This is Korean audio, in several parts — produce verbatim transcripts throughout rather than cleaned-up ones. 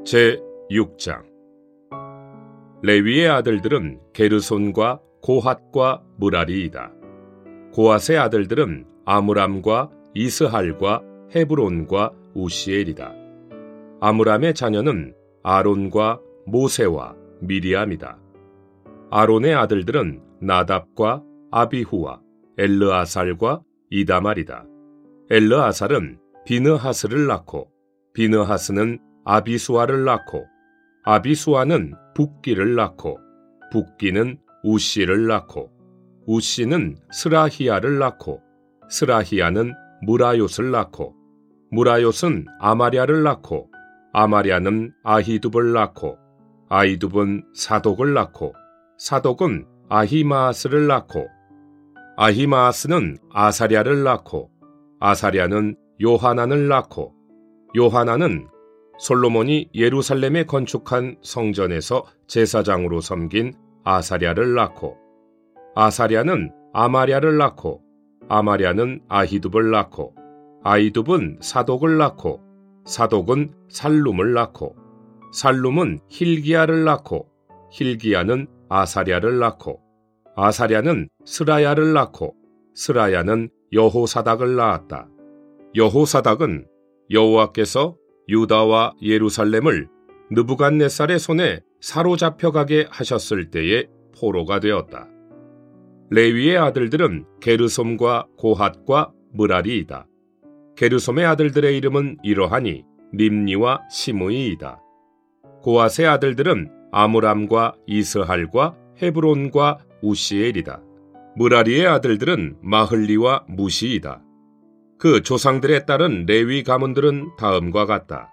제육 장. 레위의 아들들은 게르손과 고핫과 므라리이다. 고핫의 아들들은 아므람과 이스할과 헤브론과 우시엘이다. 아므람의 자녀는 아론과 모세와 미리암이다. 아론의 아들들은 나답과 아비후와 엘르아살과 이다말이다. 엘르아살은 비느하스를 낳고 비느하스는 아비수아를 낳고 아비수아는 붓기를 낳고 붓기는 우시를 낳고 우시는 스라히야를 낳고 스라히야는 무라요스를 낳고 무라요스는 아마랴를 낳고 아마랴는 아히둡을 낳고 아히둡은 사독을 낳고 사독은 아히마아스를 낳고 아히마아스는 아사랴를 낳고 아사랴는 요하난을 낳고 요하난은 솔로몬이 예루살렘에 건축한 성전에서 제사장으로 섬긴 아사랴를 낳고 아사랴는 아마랴를 낳고 아마랴는 아히둡을 낳고 아히둡은 사독을 낳고 사독은 살룸을 낳고 살룸은 힐기야를 낳고 힐기야는 아사랴를 낳고 아사랴는 스라야를 낳고 스라야는 여호사닥을 낳았다. 여호사닥은 여호와께서 유다와 예루살렘을 느부갓네살의 손에 사로잡혀가게 하셨을 때의 포로가 되었다. 레위의 아들들은 게르솜과 고핫과 므라리이다. 게르솜의 아들들의 이름은 이러하니 님니와 시므이이다. 고핫의 아들들은 아므람과 이스할과 헤브론과 우시엘이다. 므라리의 아들들은 마흘리와 무시이다. 그 조상들의 딸은 레위 가문들은 다음과 같다.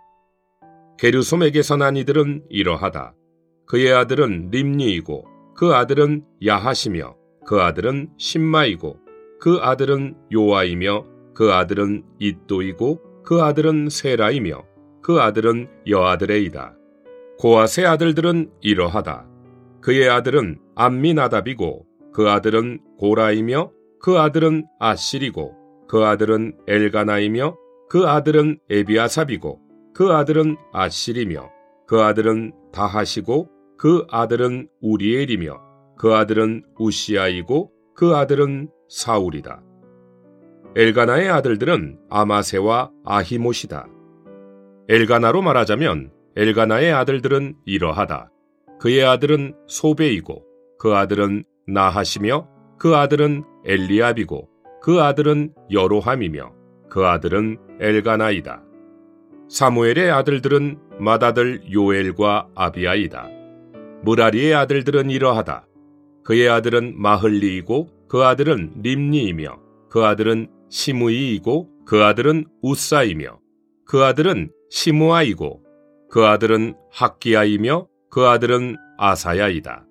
게르솜에게서 난 이들은 이러하다. 그의 아들은 림니이고 그 아들은 야하시며 그 아들은 심마이고 그 아들은 요아이며 그 아들은 잇도이고 그 아들은 세라이며 그 아들은 여아드레이다. 고핫의 아들들은 이러하다. 그의 아들은 암미나답이고 그 아들은 고라이며 그 아들은 아실이고 그 아들은 엘가나이며 그 아들은 에비아삽이고 그 아들은 아실이며 그 아들은 다하시고 그 아들은 우리엘이며 그 아들은 우시아이고 그 아들은 사울이다. 엘가나의 아들들은 아마세와 아히못이다. 엘가나로 말하자면 엘가나의 아들들은 이러하다. 그의 아들은 소베이고 그 아들은 나하시며 그 아들은 엘리압이고 그 아들은 여로함이며 그 아들은 엘가나이다. 사무엘의 아들들은 맏아들 요엘과 아비아이다. 므라리의 아들들은 이러하다. 그의 아들은 마흘리이고 그 아들은 림니이며 그 아들은 시므이이고 그 아들은 우사이며 그 아들은 시므아이고 그 아들은 학기야이며 그 아들은 아사야이다.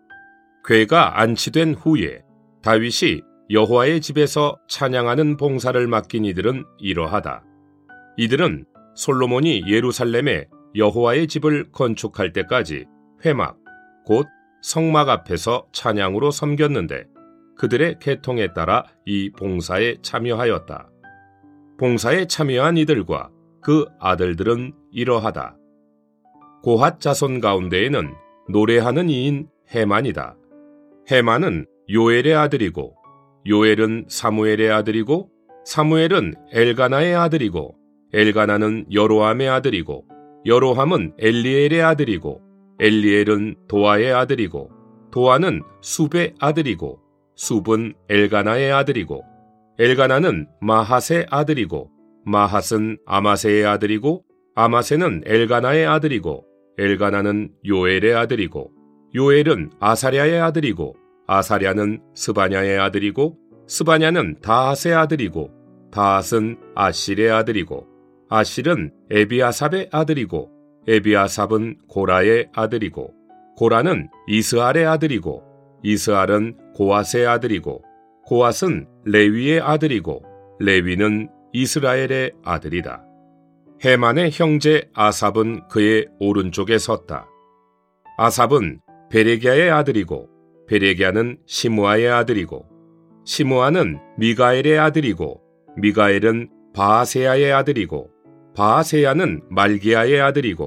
궤가 안치된 후에 다윗이 여호와의 집에서 찬양하는 봉사를 맡긴 이들은 이러하다. 이들은 솔로몬이 예루살렘에 여호와의 집을 건축할 때까지 회막, 곧 성막 앞에서 찬양으로 섬겼는데 그들의 계통에 따라 이 봉사에 참여하였다. 봉사에 참여한 이들과 그 아들들은 이러하다. 고핫 자손 가운데에는 노래하는 이인 헤만이다. 헤만은 요엘의 아들이고 요엘은 사무엘의 아들이고 사무엘은 엘가나의 아들이고 엘가나는 여로함의 아들이고 여로함은 엘리엘의 아들이고 엘리엘은 도아의 아들이고 도아는 숲의 아들이고 숲은 엘가나의 아들이고 엘가나는 마핫의 아들이고 마핫은 아마세의 아들이고 아마세는 엘가나의 아들이고 엘가나는 요엘의 아들이고 요엘은 아사랴의 아들이고 아사랴는 스바냐의 아들이고 스바냐는 다핫의 아들이고 다핫은 아실의 아들이고 아실은 에비아삽의 아들이고 에비아삽은 고라의 아들이고 고라는 이스알의 아들이고 이스알은 고핫의 아들이고 고핫은 레위의 아들이고 레위는 이스라엘의 아들이다. 헤만의 형제 아삽은 그의 오른쪽에 섰다. 아삽은 베레기야의 아들이고 베레기야는 시므아의 아들이고 시므아는 미가엘의 아들이고 미가엘은 바아세야의 아들이고 바아세야는 말기야의 아들이고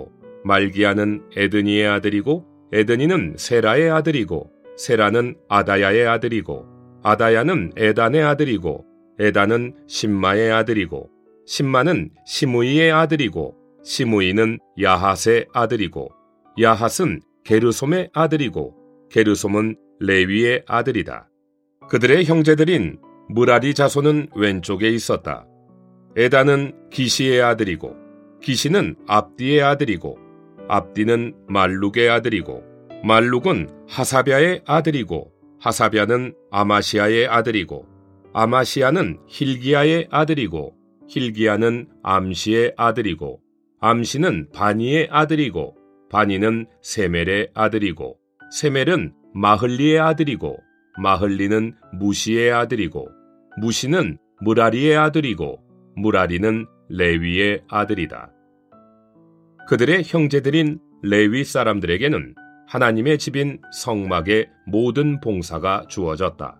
말기야는 에드니의 아들이고 에드니는 세라의 아들이고 세라는 아다야의 아들이고 아다야는 에단의 아들이고 에단은 심마의 아들이고 심마는 시므이의 아들이고 시므이는 야핫의 아들이고 야핫은 게르솜의 아들이고 게르솜은 레위의 아들이다. 그들의 형제들인 무라리 자손은 왼쪽에 있었다. 에단은 기시의 아들이고 기시는 압디의 아들이고 압디는 말룩의 아들이고 말룩은 하사랴의 아들이고 하사랴는 아마시아의 아들이고 아마시아는 힐기야의 아들이고 힐기야는 암시의 아들이고 암시는 바니의 아들이고 바니는 세멜의 아들이고 세멜은 마흘리의 아들이고 마흘리는 무시의 아들이고 무시는 무라리의 아들이고 무라리는 레위의 아들이다. 그들의 형제들인 레위 사람들에게는 하나님의 집인 성막의 모든 봉사가 주어졌다.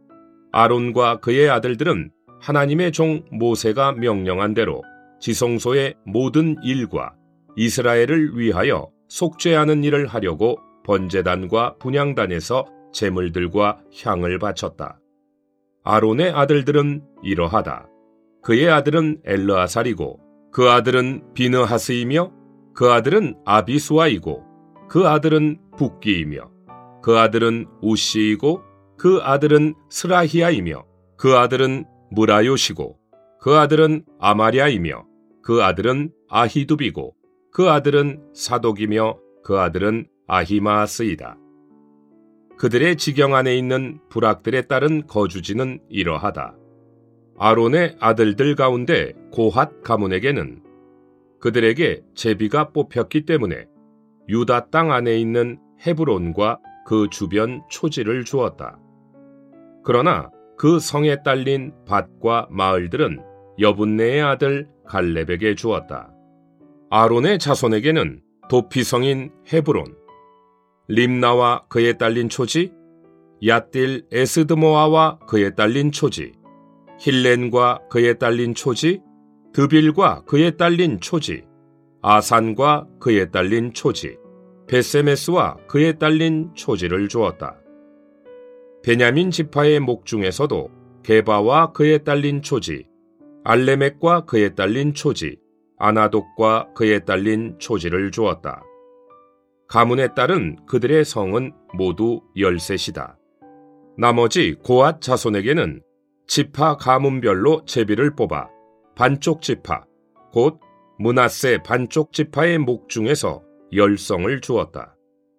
아론과 그의 아들들은 하나님의 종 모세가 명령한 대로 지성소의 모든 일과 이스라엘을 위하여 속죄하는 일을 하려고 번제단과 분향단에서 제물들과 향을 바쳤다. 아론의 아들들은 이러하다. 그의 아들은 엘르아살이고 그 아들은 비느하스이며 그 아들은 아비수아이고 그 아들은 붓기이며 그 아들은 우시이고 그 아들은 스라히야이며 그 아들은 무라요시고 그 아들은 아마랴이며 그 아들은 아히두비고 그 아들은 사독이며 그 아들은 아히마스이다. 그들의 지경 안에 있는 부락들에 따른 거주지는 이러하다. 아론의 아들들 가운데 고핫 가문에게는 그들에게 제비가 뽑혔기 때문에 유다 땅 안에 있는 헤브론과 그 주변 초지를 주었다. 그러나 그 성에 딸린 밭과 마을들은 여분네의 아들 갈렙에게 주었다. 아론의 자손에게는 도피성인 헤브론, 림나와 그에 딸린 초지, 얏딜 에스드모아와 그에 딸린 초지, 힐렌과 그에 딸린 초지, 드빌과 그에 딸린 초지, 아산과 그에 딸린 초지, 베세메스와 그에 딸린 초지를 주었다. 베냐민 지파의 목 중에서도 게바와 그에 딸린 초지, 알레멕과 그에 딸린 초지, 아나독과 그에 딸린 초지를 주었다. 가문에 따른 그들의 성은 모두 열셋이다. 나머지 고앗 자손에게는 지파 가문별로 제비를 뽑아 반쪽 지파, 곧 므낫세 반쪽 지파의 목 중에서 열성을 주었다.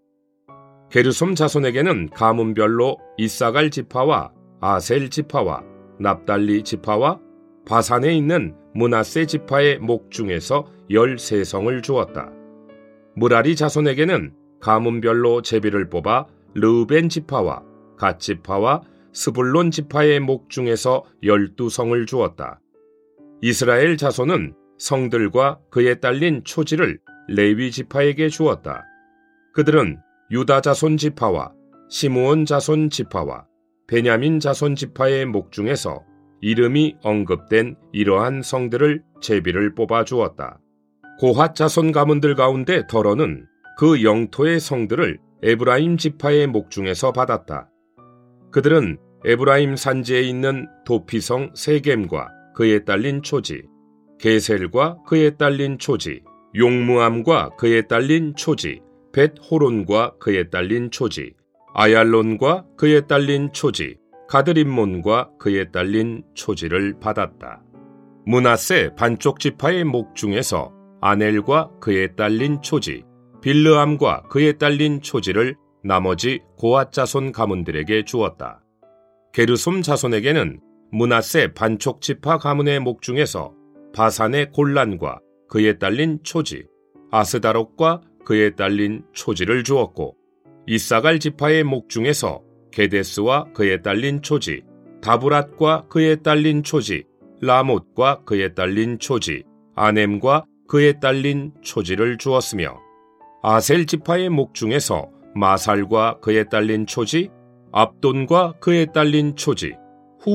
게르솜 자손에게는 가문별로 이사갈 지파와 아셀 지파와 납달리 지파와 바산에 있는 므낫세 지파의 목 중에서 열세 성을 주었다. 무라리 자손에게는 가문별로 제비를 뽑아 르우벤 지파와 갓 지파와 스불론 지파의 목 중에서 열두 성을 주었다. 이스라엘 자손은 성들과 그에 딸린 초지를 레위 지파에게 주었다. 그들은 유다 자손 지파와 시므온 자손 지파와 베냐민 자손 지파의 목 중에서 이름이 언급된 이러한 성들을 제비를 뽑아 주었다. 고핫 자손 가문들 가운데 더러는 그 영토의 성들을 에브라임 지파의 목 중에서 받았다. 그들은 에브라임 산지에 있는 도피성 세겜과 그에 딸린 초지, 게셀과 그에 딸린 초지, 용무암과 그에 딸린 초지, 벳호론과 그에 딸린 초지, 아얄론과 그에 딸린 초지, 가드림몬과 그에 딸린 초지를 받았다. 므낫세 반쪽 지파의 목 중에서 아넬과 그에 딸린 초지, 빌르암과 그에 딸린 초지를 나머지 고앗 자손 가문들에게 주었다. 게르솜 자손에게는 므낫세 반쪽 지파 가문의 목 중에서 바산의 골란과 그에 딸린 초지, 아스다롯과 그에 딸린 초지를 주었고, 이사갈 지파의 목 중에서 게데스와 그에 딸린 초지, 다브랏과 그에 딸린 초지, 라못과 그에 딸린 초지, 아넴과 그에 딸린 초지를 주었으며, 아셀 지파의 목 중에서 마살과 그에 딸린 초지, 압돈과 그에 딸린 초지,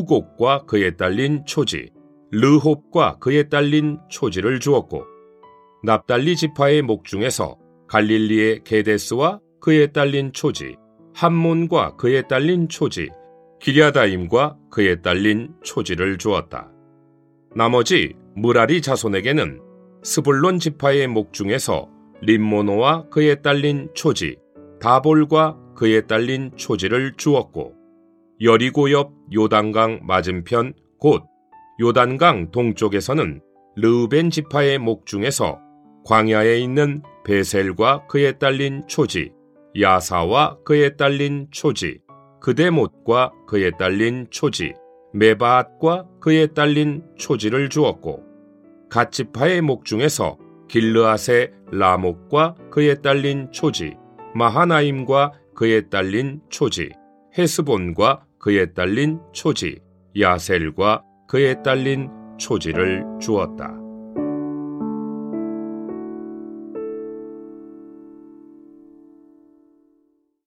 후곡과 그에 딸린 초지, 르홉과 그에 딸린 초지를 주었고, 납달리 지파의 목 중에서 갈릴리의 게데스와 그에 딸린 초지, 함몬과 그에 딸린 초지, 기랴다임과 그에 딸린 초지를 주었다. 나머지 무라리 자손에게는 스불론 지파의 목 중에서 림모노와 그에 딸린 초지, 다볼과 그에 딸린 초지를 주었고, 여리고 옆 요단강 맞은편 곧 요단강 동쪽에서는 르우벤 지파의 목 중에서 광야에 있는 베셀과 그에 딸린 초지, 야사와 그에 딸린 초지, 그데못과 그에 딸린 초지, 메바앗과 그에 딸린 초지를 주었고, 갓 지파의 목 중에서 길르앗의 라목과 그에 딸린 초지, 마하나임과 그에 딸린 초지, 헤스본과 그에 딸린 초지, 야셀과 그에 딸린 초지를 주었다.